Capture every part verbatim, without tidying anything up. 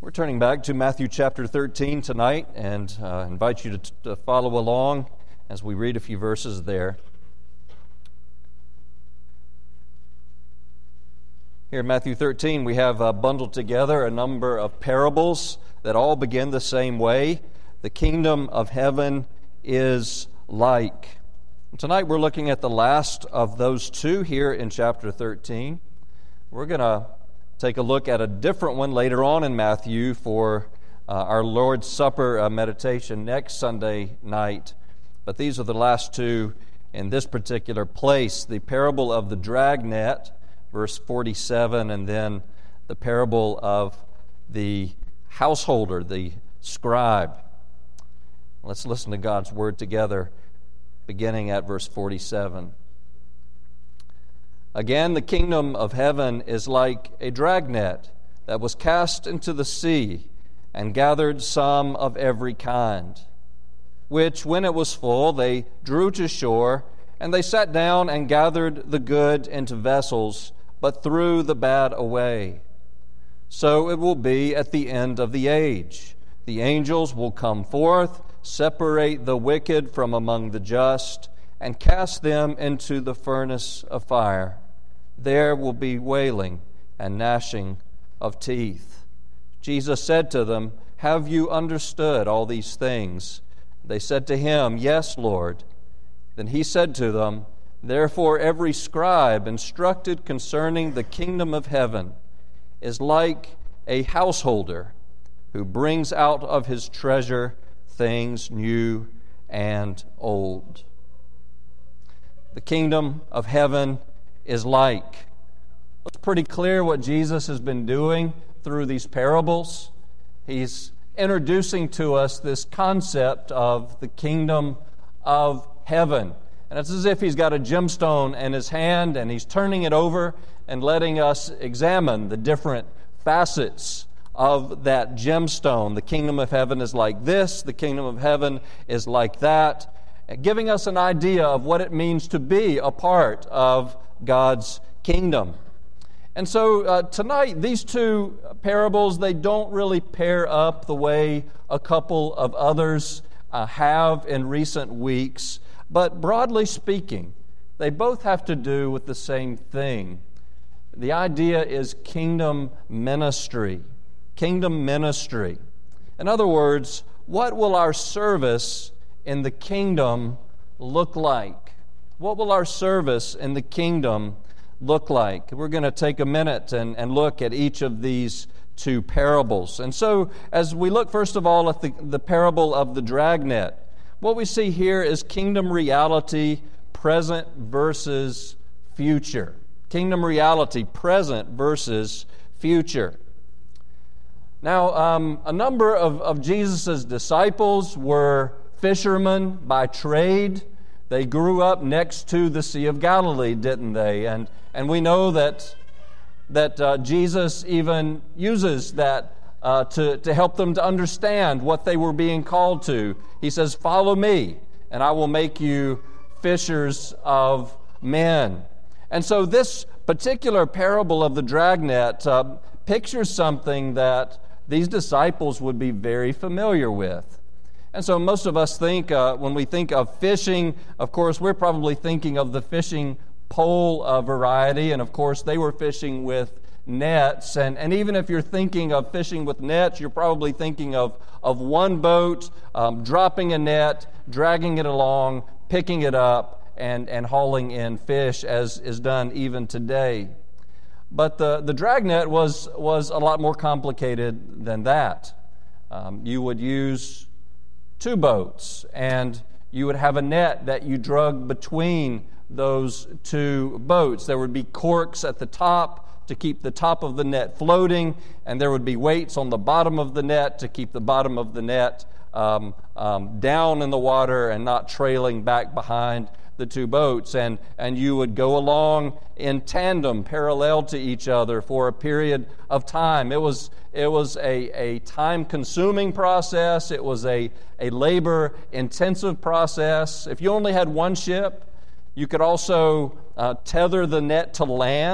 We're turning back to Matthew chapter thirteen tonight, and uh, invite you to, to follow along as we read a few verses there. Here in Matthew thirteen, we have uh, bundled together a number of parables that all begin the same way. The kingdom of heaven is like. And tonight we're looking at the last of those two here in chapter thirteen. We're going to take a look at a different one later on in Matthew for uh, our Lord's Supper uh, meditation next Sunday night. But these are the last two in this particular place. The parable of the dragnet, verse forty-seven, and then the parable of the householder, the scribe. Let's listen to God's word together, beginning at verse forty-seven. Again, the kingdom of heaven is like a dragnet that was cast into the sea and gathered some of every kind, which, when it was full, they drew to shore, and they sat down and gathered the good into vessels, but threw the bad away. So it will be at the end of the age. The angels will come forth, separate the wicked from among the just, and cast them into the furnace of fire. There will be wailing and gnashing of teeth. Jesus said to them, "Have you understood all these things?" They said to him, "Yes, Lord." Then he said to them, "Therefore every scribe instructed concerning the kingdom of heaven is like a householder who brings out of his treasure things new and old." The kingdom of heaven is like. It's pretty clear what Jesus has been doing through these parables. He's introducing to us this concept of the kingdom of heaven. And it's as if he's got a gemstone in his hand and he's turning it over and letting us examine the different facets of that gemstone. The kingdom of heaven is like this, the kingdom of heaven is like that, giving us an idea of what it means to be a part of God's kingdom. And so uh, tonight, these two parables, they don't really pair up the way a couple of others uh, have in recent weeks. But broadly speaking, they both have to do with the same thing. The idea is kingdom ministry. Kingdom ministry. In other words, what will our service in the kingdom look like? What will our service in the kingdom look like? We're going to take a minute and, and look at each of these two parables. And so, as we look first of all at the, the parable of the dragnet, what we see here is kingdom reality, present versus future. Kingdom reality, present versus future. Now, um, a number of, of Jesus' disciples were fishermen by trade. They grew up next to the Sea of Galilee, didn't they? And and we know that that uh, Jesus even uses that uh, to, to help them to understand what they were being called to. He says, "Follow me, and I will make you fishers of men." And so this particular parable of the dragnet uh, pictures something that these disciples would be very familiar with. And so most of us think, uh, when we think of fishing, of course, we're probably thinking of the fishing pole uh, variety, and of course, they were fishing with nets. And, and even if you're thinking of fishing with nets, you're probably thinking of, of one boat, um, dropping a net, dragging it along, picking it up, and, and hauling in fish, as is done even today. But the, the dragnet was, was a lot more complicated than that. Um, you would use two boats, and you would have a net that you drug between those two boats. There would be corks at the top to keep the top of the net floating, and there would be weights on the bottom of the net to keep the bottom of the net um, um, down in the water and not trailing back behind the two boats. And, and you would go along in tandem, parallel to each other for a period of time. It was it was a, a time-consuming process. It was a, a labor-intensive process. If you only had one ship, you could also uh, tether the net to land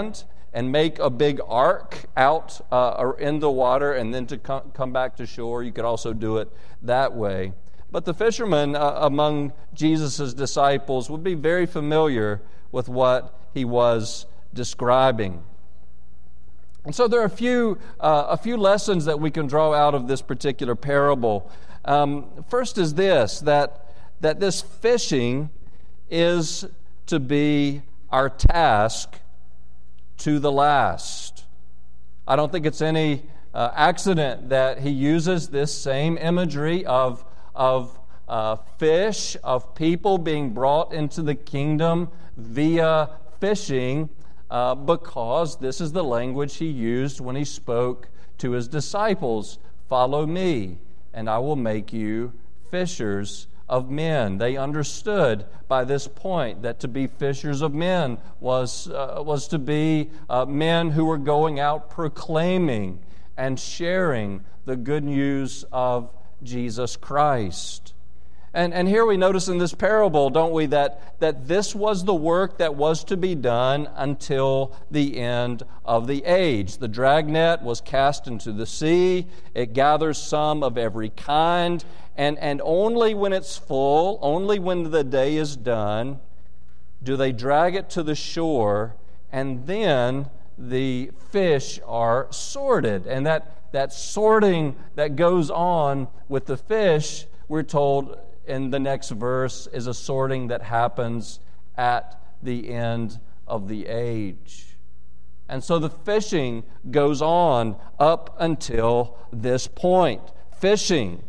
and make a big arc out uh, or in the water and then to com- come back to shore. You could also do it that way. But the fishermen uh, among Jesus' disciples would be very familiar with what he was describing. And so there are a few uh, a few lessons that we can draw out of this particular parable. Um, first is this, that that this fishing is to be our task to the last. I don't think it's any uh, accident that he uses this same imagery of of uh, fish, of people being brought into the kingdom via fishing, uh, because this is the language he used when he spoke to his disciples. Follow me, and I will make you fishers of men. They understood by this point that to be fishers of men was, uh, was to be uh, men who were going out proclaiming and sharing the good news of Jesus Christ. And, and here we notice in this parable, don't we, that, that this was the work that was to be done until the end of the age. The dragnet was cast into the sea. It gathers some of every kind. And, and only when it's full, only when the day is done, do they drag it to the shore, and then the fish are sorted. And that That sorting that goes on with the fish, we're told in the next verse, is a sorting that happens at the end of the age. And so the fishing goes on up until this point. Fishing,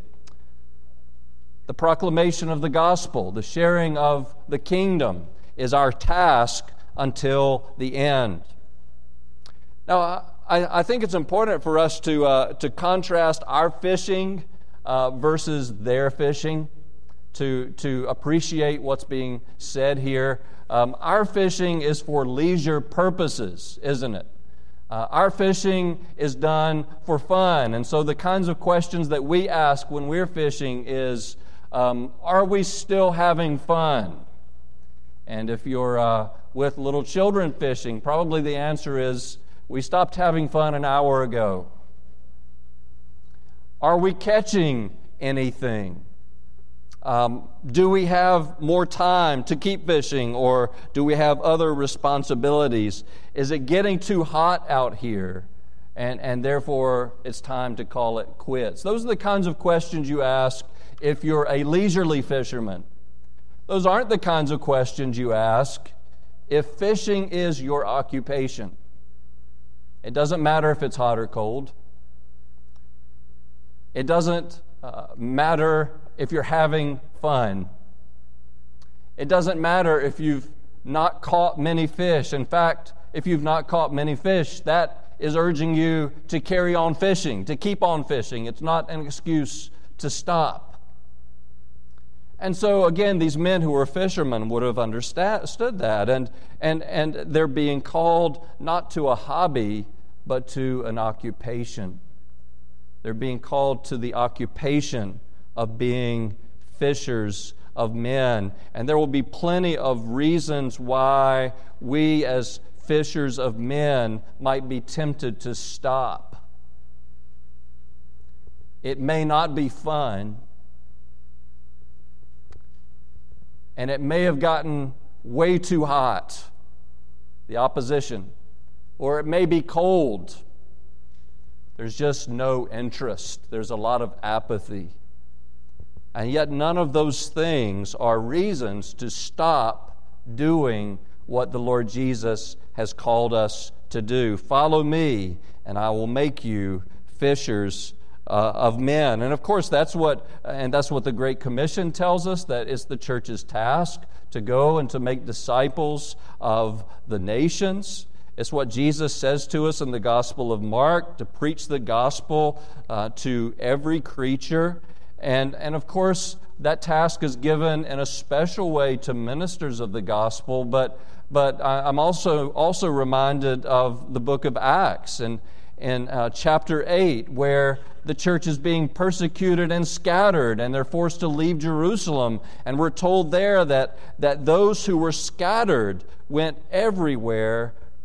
the proclamation of the gospel, the sharing of the kingdom, is our task until the end. Now, I, I think it's important for us to uh, to contrast our fishing uh, versus their fishing, to to appreciate what's being said here. Um, our fishing is for leisure purposes, isn't it? Uh, our fishing is done for fun, and so the kinds of questions that we ask when we're fishing is, um, are we still having fun? And if you're uh, with little children fishing, probably the answer is, we stopped having fun an hour ago. Are we catching anything? Um, do we have more time to keep fishing, or do we have other responsibilities? Is it getting too hot out here, and, and therefore it's time to call it quits? Those are the kinds of questions you ask if you're a leisurely fisherman. Those aren't the kinds of questions you ask if fishing is your occupation. It doesn't matter if it's hot or cold. It doesn't uh, matter if you're having fun. It doesn't matter if you've not caught many fish. In fact, if you've not caught many fish, that is urging you to carry on fishing, to keep on fishing. It's not an excuse to stop. And so, again, these men who were fishermen would have understood that. And, and, and they're being called not to a hobby, but to an occupation. They're being called to the occupation of being fishers of men. And there will be plenty of reasons why we as fishers of men might be tempted to stop. It may not be fun. And it may have gotten way too hot, the opposition, or it may be cold. There's just no interest. There's a lot of apathy. And yet none of those things are reasons to stop doing what the Lord Jesus has called us to do. Follow me, and I will make you fishers Uh, of men. And of course, that's what and that's what the Great Commission tells us, that it's the church's task to go and to make disciples of the nations. It's what Jesus says to us in the Gospel of Mark, to preach the gospel uh, to every creature. And, and of course, that task is given in a special way to ministers of the gospel, but but I'm also also reminded of the book of Acts and in uh, chapter eight, where the church is being persecuted and scattered, and they're forced to leave Jerusalem. And we're told there that, that those who were scattered went everywhere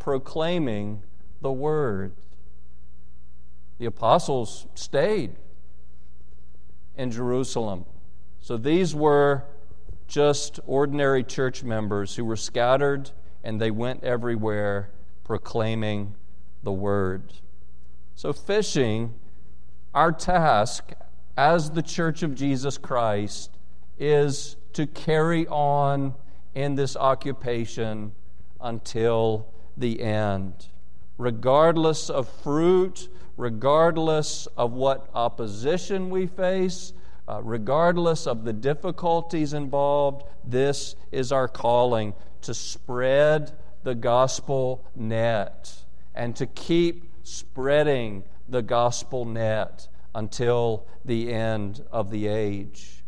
proclaiming the word. The apostles stayed in Jerusalem. So these were just ordinary church members who were scattered, and they went everywhere proclaiming the word. So fishing, our task as the Church of Jesus Christ, is to carry on in this occupation until the end. Regardless of fruit, regardless of what opposition we face, uh, regardless of the difficulties involved, this is our calling, to spread the gospel net and to keep spreading the gospel net until the end of the age.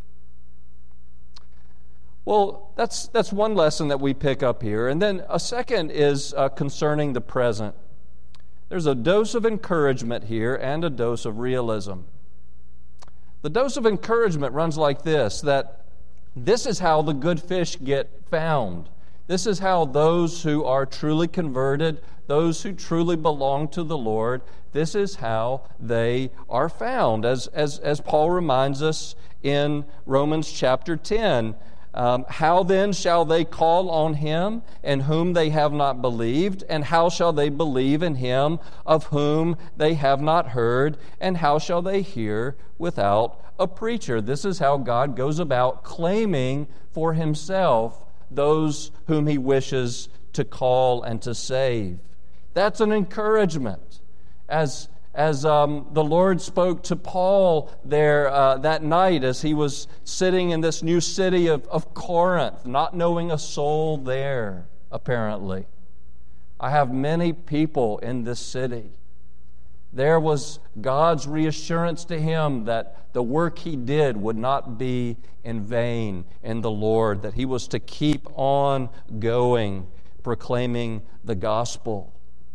Well, that's that's one lesson that we pick up here. And then a second is uh, concerning the present. There's a dose of encouragement here and a dose of realism. The dose of encouragement runs like this, that this is how the good fish get found. This is how those who are truly converted, those who truly belong to the Lord, this is how they are found. As, as, as Paul reminds us in Romans chapter ten, Um, how then shall they call on him in whom they have not believed? And how shall they believe in him of whom they have not heard? And how shall they hear without a preacher? This is how God goes about claiming for himself those whom he wishes to call and to save. That's an encouragement. As As um, the Lord spoke to Paul there uh, that night as he was sitting in this new city of, of Corinth, not knowing a soul there, apparently. I have many people in this city. There was God's reassurance to him that the work he did would not be in vain in the Lord, that he was to keep on going, proclaiming the gospel.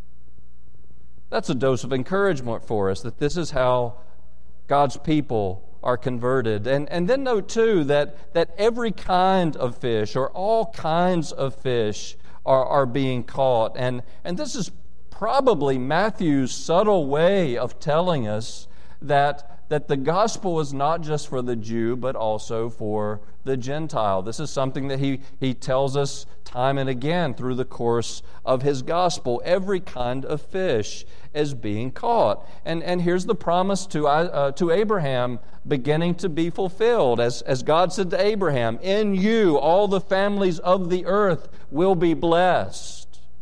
That's a dose of encouragement for us, that this is how God's people are converted. And, and then note, too, that, that every kind of fish, or all kinds of fish, are, are being caught. And, and this is probably Matthew's subtle way of telling us that, that the gospel is not just for the Jew, but also for the Gentile. This is something that he, he tells us time and again through the course of his gospel. Every kind of fish is being caught. And, and here's the promise to, uh, to Abraham beginning to be fulfilled. As, as God said to Abraham, "In you all the families of the earth will be blessed."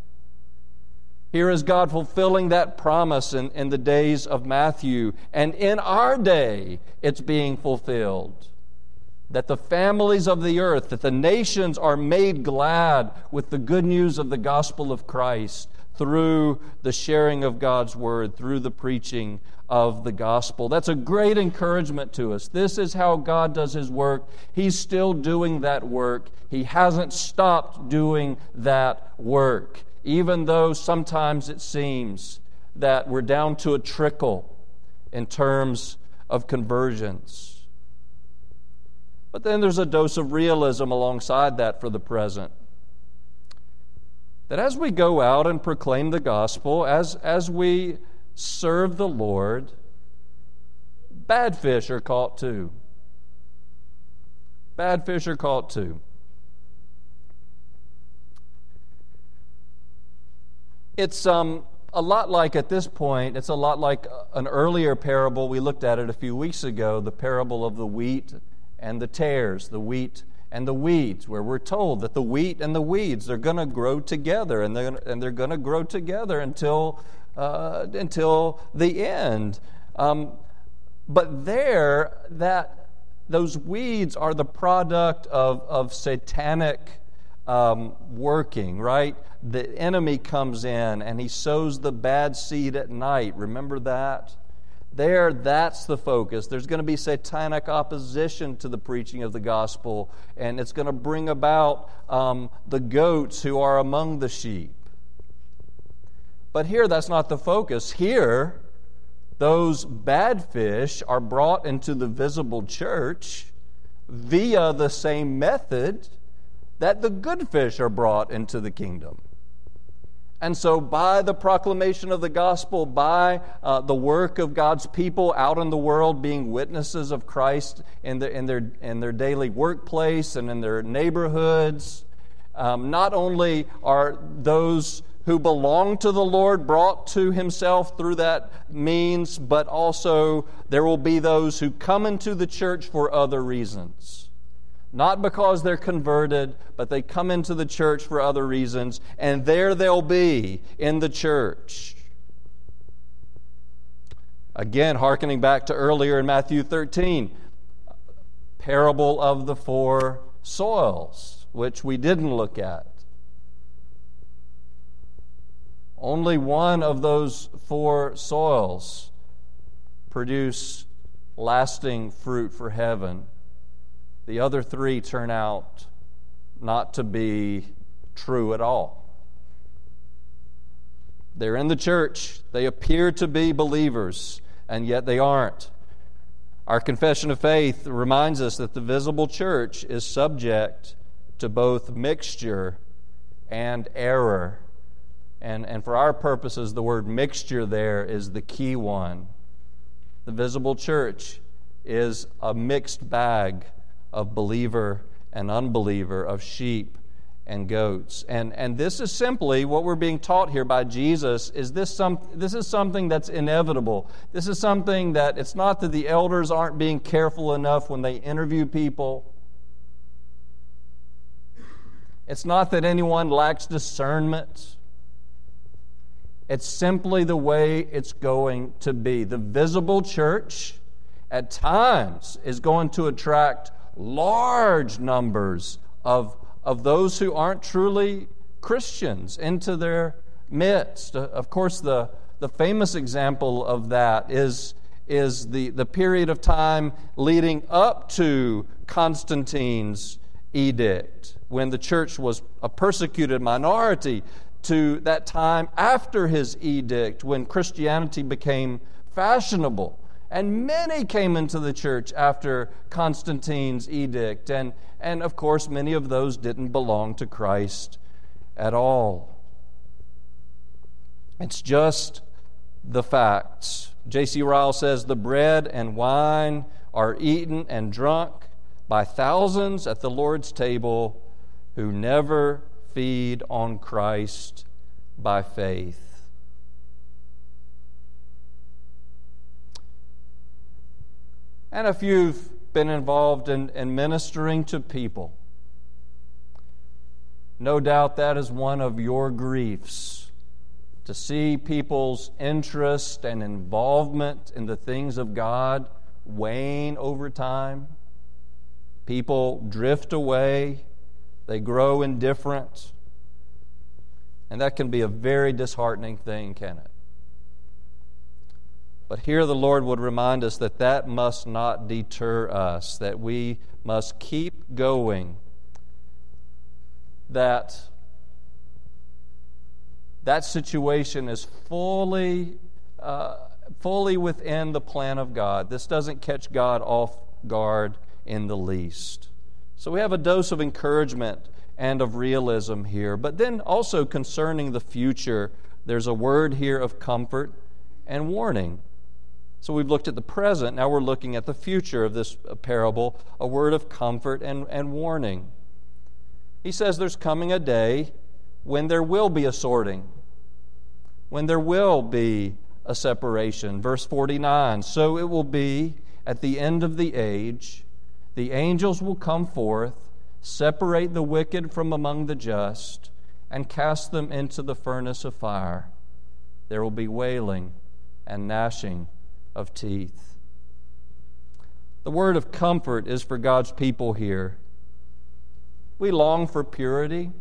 Here is God fulfilling that promise in, in the days of Matthew. And in our day, it's being fulfilled. That the families of the earth, that the nations are made glad with the good news of the gospel of Christ through the sharing of God's word, through the preaching of the gospel. That's a great encouragement to us. This is how God does his work. He's still doing that work. He hasn't stopped doing that work, even though sometimes it seems that we're down to a trickle in terms of conversions. But then there's a dose of realism alongside that for the present. That as we go out and proclaim the gospel, as, as we serve the Lord, bad fish are caught too. Bad fish are caught too. It's um, a lot like, at this point, it's a lot like an earlier parable. We looked at it a few weeks ago, the parable of the wheat and the tares, the wheat and the weeds, where we're told that the wheat and the weeds, they're going to grow together, and they're, and they're going to grow together until, uh, until the end. Um, but there, that those weeds are the product of, of satanic um, working, right? The enemy comes in and he sows the bad seed at night. Remember that? There, that's the focus. There's going to be satanic opposition to the preaching of the gospel, and it's going to bring about um, the goats who are among the sheep. But here, that's not the focus. Here, those bad fish are brought into the visible church via the same method that the good fish are brought into the kingdom. And so by the proclamation of the gospel, by uh, the work of God's people out in the world being witnesses of Christ in, the, in, their, in their daily workplace and in their neighborhoods, um, not only are those who belong to the Lord brought to Himself through that means, but also there will be those who come into the church for other reasons. Not because they're converted, but they come into the church for other reasons, and there they'll be in the church. Again, hearkening back to earlier in Matthew thirteen, parable of the four soils, which we didn't look at. Only one of those four soils produce lasting fruit for heaven. The other three turn out not to be true at all. They're in the church. They appear to be believers, and yet they aren't. Our confession of faith reminds us that the visible church is subject to both mixture and error. And, and for our purposes, the word mixture there is the key one. The visible church is a mixed bag of believer and unbeliever, of sheep and goats. And and this is simply what we're being taught here by Jesus. Is this some this is something that's inevitable. This is something that it's not that the elders aren't being careful enough when they interview people. It's not that anyone lacks discernment. It's simply the way it's going to be. The visible church at times is going to attract large numbers of, of those who aren't truly Christians into their midst. Of course, the, the famous example of that is, is the, the period of time leading up to Constantine's edict, when the church was a persecuted minority, to that time after his edict, when Christianity became fashionable. And many came into the church after Constantine's edict. And, and of course, many of those didn't belong to Christ at all. It's just the facts. J C Ryle says, the bread and wine are eaten and drunk by thousands at the Lord's table who never feed on Christ by faith. And if you've been involved in, in ministering to people, no doubt that is one of your griefs, to see people's interest and involvement in the things of God wane over time. People drift away, they grow indifferent, and that can be a very disheartening thing, can it? But here the Lord would remind us that that must not deter us, that we must keep going, that that situation is fully, uh, fully within the plan of God. This doesn't catch God off guard in the least. So we have a dose of encouragement and of realism here. But then also concerning the future, there's a word here of comfort and warning. So we've looked at the present, now we're looking at the future of this parable, a word of comfort and, and warning. He says there's coming a day when there will be a sorting, when there will be a separation. Verse forty-nine, so it will be at the end of the age, the angels will come forth, separate the wicked from among the just, and cast them into the furnace of fire. There will be wailing and gnashing of teeth. The word of comfort is for God's people here. We long for purity.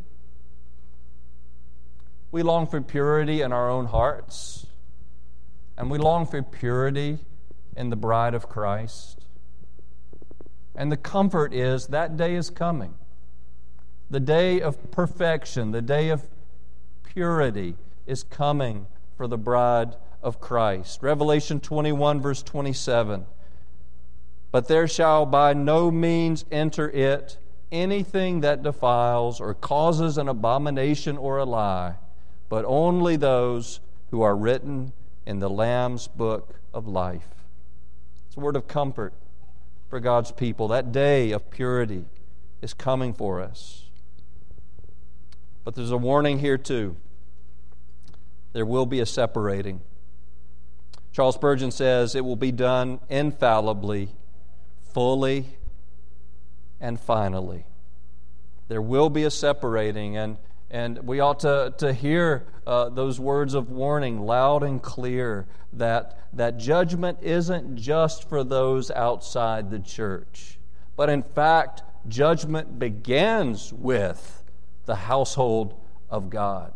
We long for purity in our own hearts. And we long for purity in the bride of Christ. And the comfort is that day is coming. The day of perfection, the day of purity is coming for the bride of Christ. Revelation twenty-one, verse twenty-seven. But there shall by no means enter it anything that defiles or causes an abomination or a lie, but only those who are written in the Lamb's book of life. It's a word of comfort for God's people. That day of purity is coming for us. But there's a warning here too. There will be a separating. Charles Spurgeon says it will be done infallibly, fully, and finally. There will be a separating, and, and we ought to, to hear uh, those words of warning loud and clear that, that judgment isn't just for those outside the church, but in fact, judgment begins with the household of God.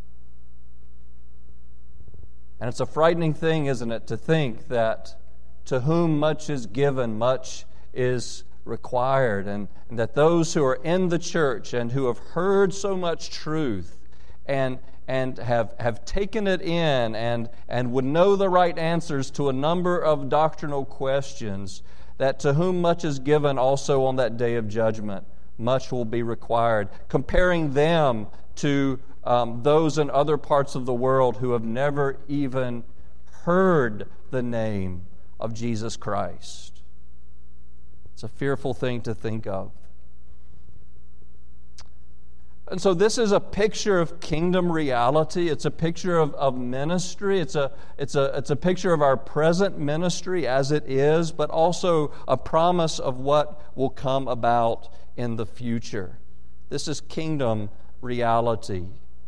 And it's a frightening thing, isn't it, to think that to whom much is given, much is required, and, and that those who are in the church and who have heard so much truth and and have, have taken it in and, and would know the right answers to a number of doctrinal questions, that to whom much is given also on that day of judgment, much will be required. Comparing them to um, those in other parts of the world who have never even heard the name of Jesus Christ. It's a fearful thing to think of. And so this is a picture of kingdom reality. It's a picture of, of ministry. It's a, it's, a, it's a picture of our present ministry as it is, but also a promise of what will come about in the future. This is kingdom reality.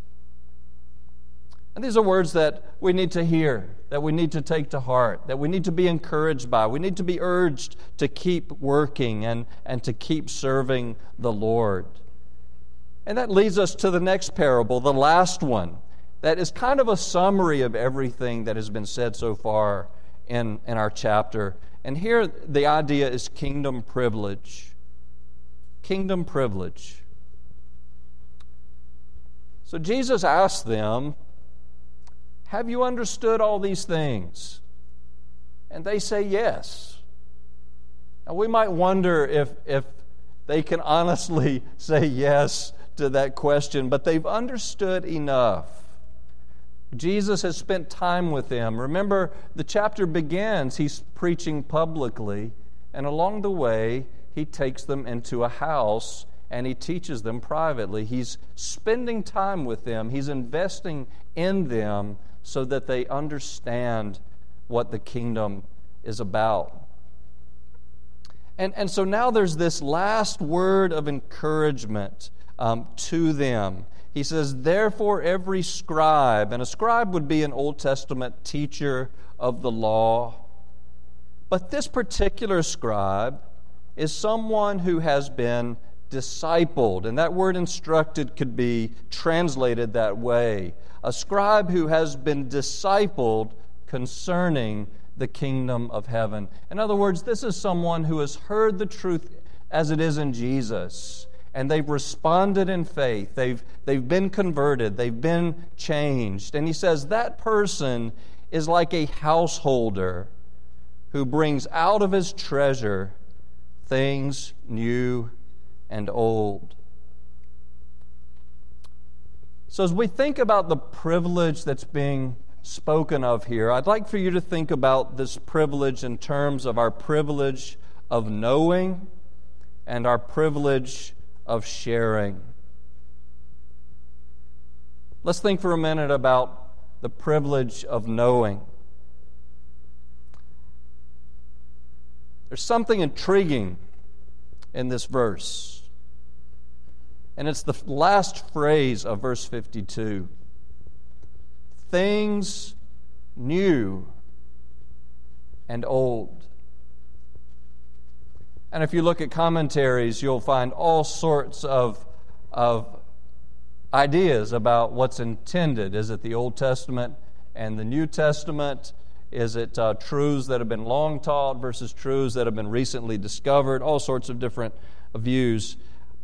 And these are words that we need to hear, that we need to take to heart, that we need to be encouraged by. We need to be urged to keep working and, and to keep serving the Lord. And that leads us to the next parable, the last one, that is kind of a summary of everything that has been said so far in, in our chapter. And here the idea is kingdom privilege. Kingdom privilege. So Jesus asked them, "Have you understood all these things?" And they say yes. Now we might wonder if, if they can honestly say yes to that question, but they've understood enough. Jesus has spent time with them. Remember, the chapter begins, he's preaching publicly, and along the way, he takes them into a house and he teaches them privately. He's spending time with them. He's investing in them so that they understand what the kingdom is about. And, and so now there's this last word of encouragement um, to them. He says, "Therefore every scribe," and a scribe would be an Old Testament teacher of the law, but this particular scribe is someone who has been discipled, and that word instructed could be translated that way. A scribe who has been discipled concerning the kingdom of heaven. In other words, this is someone who has heard the truth as it is in Jesus, and they've responded in faith. They've, they've been converted. They've been changed. And he says that person is like a householder who brings out of his treasure things new and old. So as we think about the privilege that's being spoken of here, I'd like for you to think about this privilege in terms of our privilege of knowing and our privilege of sharing. Let's think for a minute about the privilege of knowing. There's something intriguing in this verse, and it's the last phrase of verse fifty-two. Things new and old. And if you look at commentaries, you'll find all sorts of, of ideas about what's intended. Is it the Old Testament and the New Testament? Is it uh, truths that have been long taught versus truths that have been recently discovered? All sorts of different views.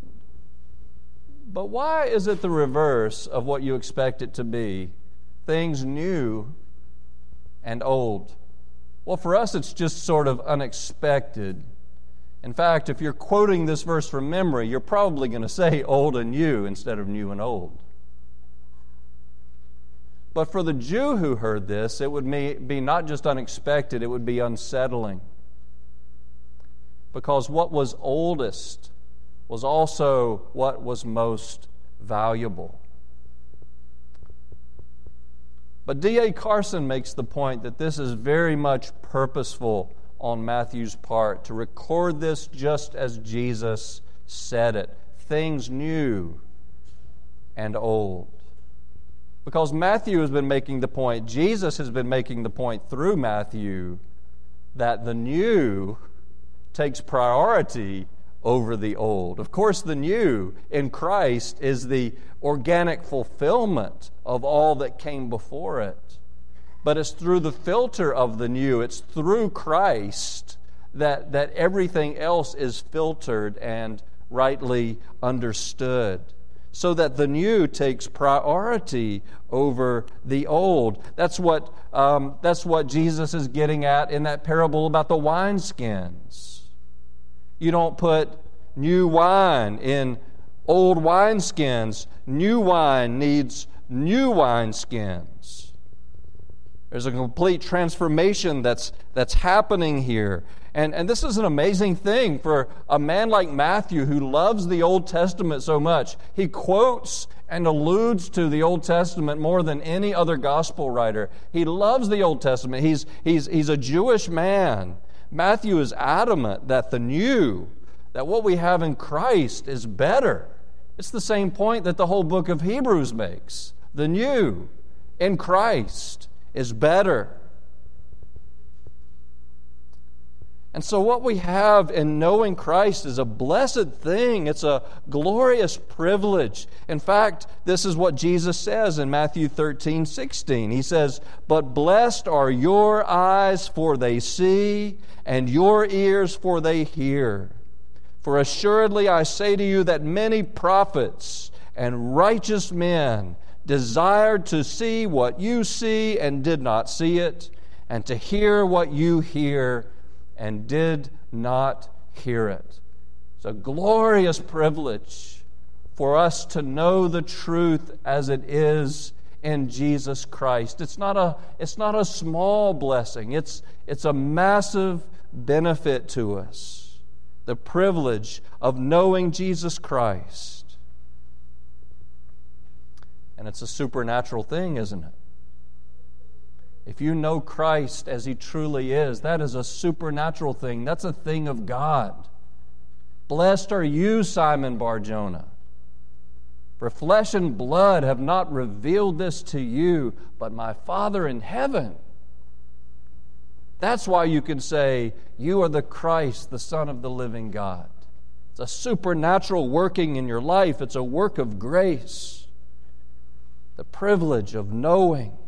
But why is it the reverse of what you expect it to be? Things new and old. Well, for us, it's just sort of unexpected. In fact, if you're quoting this verse from memory, you're probably going to say old and new instead of new and old. But for the Jew who heard this, it would be not just unexpected, it would be unsettling. Because what was oldest was also what was most valuable. But D A Carson makes the point that this is very much purposeful on Matthew's part, to record this just as Jesus said it, things new and old. Because Matthew has been making the point, Jesus has been making the point through Matthew, that the new takes priority over the old. Of course, the new in Christ is the organic fulfillment of all that came before it. But it's through the filter of the new, it's through Christ that, that everything else is filtered and rightly understood, so that the new takes priority over the old. That's what, um, that's what Jesus is getting at in that parable about the wineskins. You don't put new wine in old wineskins. New wine needs new wineskins. There's a complete transformation that's that's happening here. And, and this is an amazing thing for a man like Matthew, who loves the Old Testament so much. He quotes and alludes to the Old Testament more than any other gospel writer. He loves the Old Testament. He's, he's, he's a Jewish man. Matthew is adamant that the new, that what we have in Christ is better. It's the same point that the whole book of Hebrews makes. The new in Christ is better. And so what we have in knowing Christ is a blessed thing. It's a glorious privilege. In fact, this is what Jesus says in Matthew thirteen sixteen. He says, "But blessed are your eyes, for they see, and your ears, for they hear. For assuredly I say to you that many prophets and righteous men desired to see what you see and did not see it, and to hear what you hear and did not hear it." It's a glorious privilege for us to know the truth as it is in Jesus Christ. It's not a, it's not a small blessing. It's, it's a massive benefit to us. The privilege of knowing Jesus Christ. And it's a supernatural thing, isn't it? If you know Christ as He truly is, that is a supernatural thing. That's a thing of God. Blessed are you, Simon Bar-Jonah. For flesh and blood have not revealed this to you, but my Father in heaven. That's why you can say, you are the Christ, the Son of the living God. It's a supernatural working in your life. It's a work of grace. The privilege of knowing.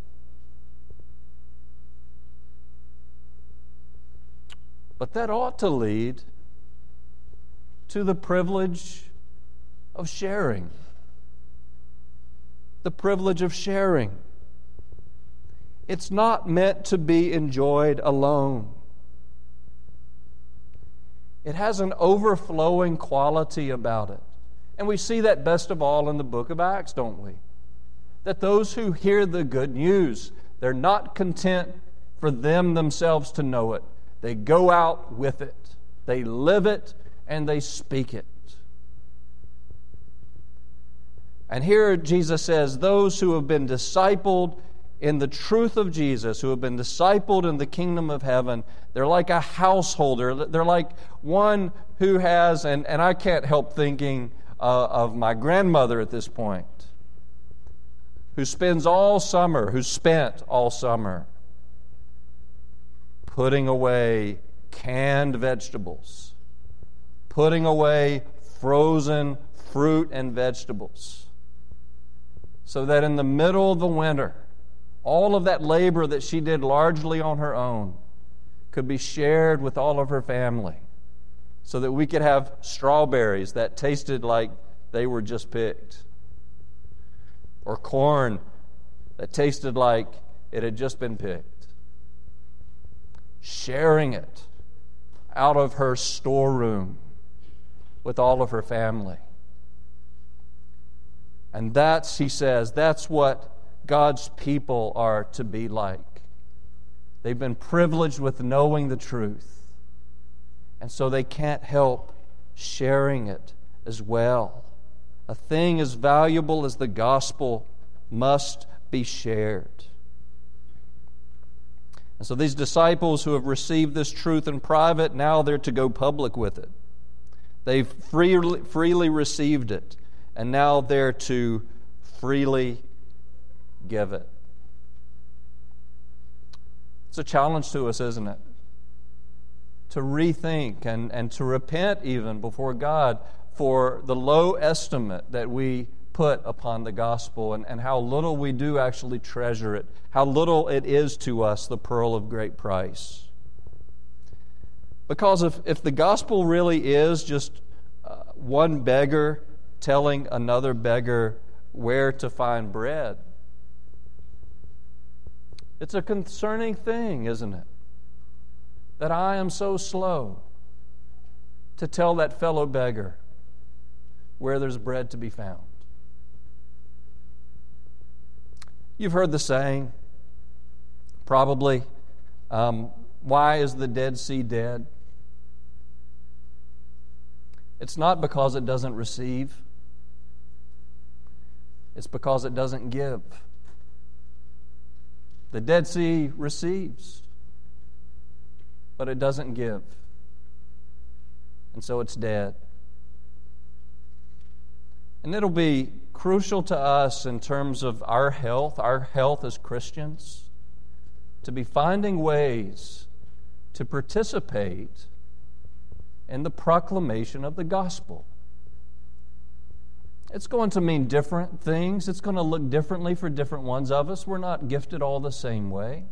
But that ought to lead to the privilege of sharing. The privilege of sharing. It's not meant to be enjoyed alone. It has an overflowing quality about it. And we see that best of all in the book of Acts, don't we? That those who hear the good news, they're not content for them themselves to know it. They go out with it. They live it and they speak it. And here Jesus says, those who have been discipled in the truth of Jesus, who have been discipled in the kingdom of heaven, they're like a householder. They're like one who has, and, and I can't help thinking uh, of my grandmother at this point, who spends all summer, who spent all summer putting away canned vegetables, putting away frozen fruit and vegetables, so that in the middle of the winter, all of that labor that she did largely on her own could be shared with all of her family, so that we could have strawberries that tasted like they were just picked, or corn that tasted like it had just been picked. Sharing it out of her storeroom with all of her family. And that's, he says, that's what God's people are to be like. They've been privileged with knowing the truth, and so they can't help sharing it as well. A thing as valuable as the gospel must be shared. And so these disciples who have received this truth in private, now they're to go public with it. They've freely, freely received it, and now they're to freely give it. It's a challenge to us, isn't it? To rethink and, and to repent even before God for the low estimate that we put upon the gospel and, and how little we do actually treasure it, how little it is to us the pearl of great price. Because if, if the gospel really is just uh, one beggar telling another beggar where to find bread, it's a concerning thing, isn't it? That I am so slow to tell that fellow beggar where there's bread to be found. You've heard the saying, probably, um, why is the Dead Sea dead? It's not because it doesn't receive. It's because it doesn't give. The Dead Sea receives, but it doesn't give. And so it's dead. And it'll be crucial to us in terms of our health, our health as Christians, to be finding ways to participate in the proclamation of the gospel. It's going to mean different things. It's going to look differently for different ones of us. We're not gifted all the same way.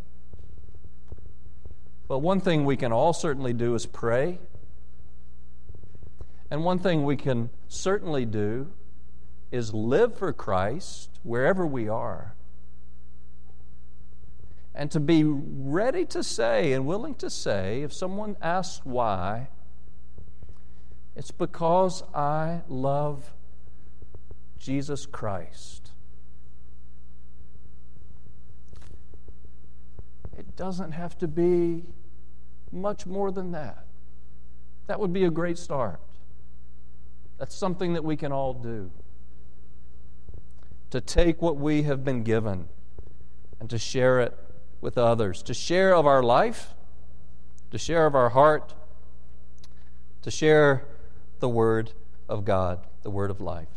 But one thing we can all certainly do is pray. And one thing we can certainly do is live for Christ wherever we are. And to be ready to say and willing to say, if someone asks why, it's because I love Jesus Christ. It doesn't have to be much more than that. That would be a great start. That's something that we can all do. To take what we have been given and to share it with others. To share of our life, to share of our heart, to share the Word of God, the Word of life.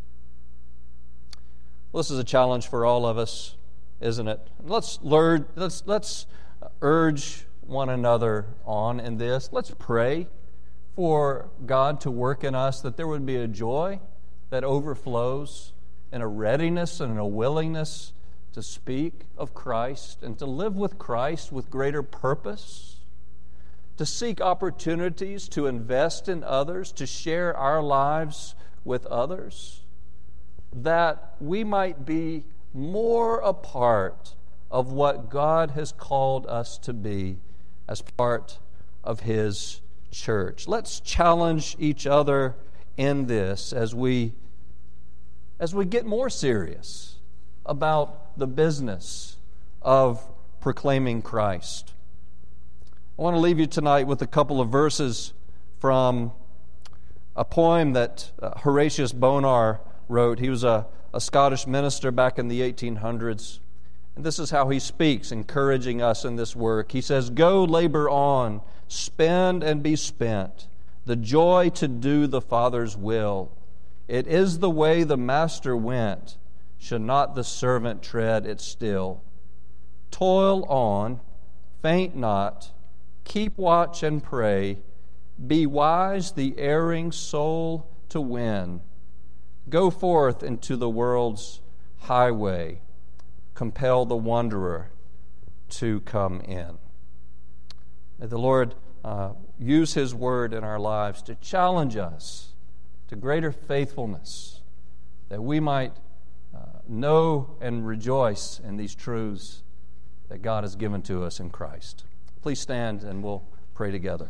Well, this is a challenge for all of us, isn't it? Let's learn, let's let's urge one another on in this. Let's pray for God to work in us, that there would be a joy that overflows and a readiness and a willingness to speak of Christ and to live with Christ with greater purpose, to seek opportunities to invest in others, to share our lives with others, that we might be more a part of what God has called us to be as part of His church. Let's challenge each other in this as we as we get more serious about the business of proclaiming Christ. I want to leave you tonight with a couple of verses from a poem that uh, Horatius Bonar wrote. He was a, a Scottish minister back in the eighteen hundreds. And this is how he speaks, encouraging us in this work. He says, "Go labor on, spend and be spent, the joy to do the Father's will. It is the way the Master went, should not the servant tread it still. Toil on, faint not, keep watch and pray, be wise the erring soul to win. Go forth into the world's highway, compel the wanderer to come in." May the Lord uh, use His word in our lives to challenge us to greater faithfulness, that we might uh, know and rejoice in these truths that God has given to us in Christ. Please stand and we'll pray together.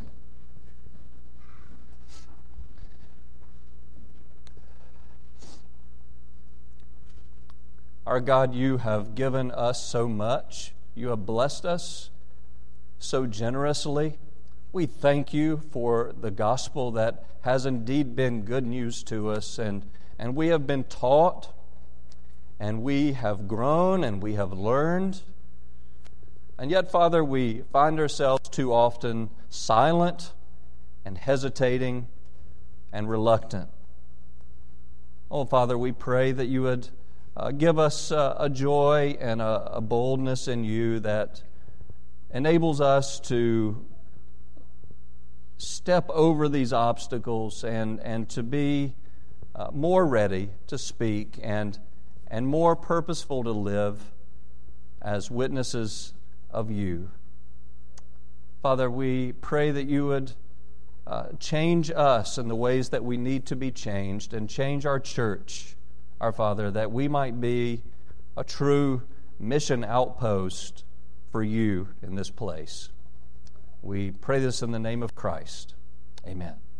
Our God, you have given us so much. You have blessed us so generously. We thank you for the gospel that has indeed been good news to us, and, and we have been taught, and we have grown, and we have learned. And yet, Father, we find ourselves too often silent and hesitating and reluctant. Oh, Father, we pray that you would uh, give us uh, a joy and a, a boldness in you that enables us to step over these obstacles and, and to be uh, more ready to speak and, and more purposeful to live as witnesses of you. Father, we pray that you would uh, change us in the ways that we need to be changed and change our church, our Father, that we might be a true mission outpost for you in this place. We pray this in the name of Christ. Amen.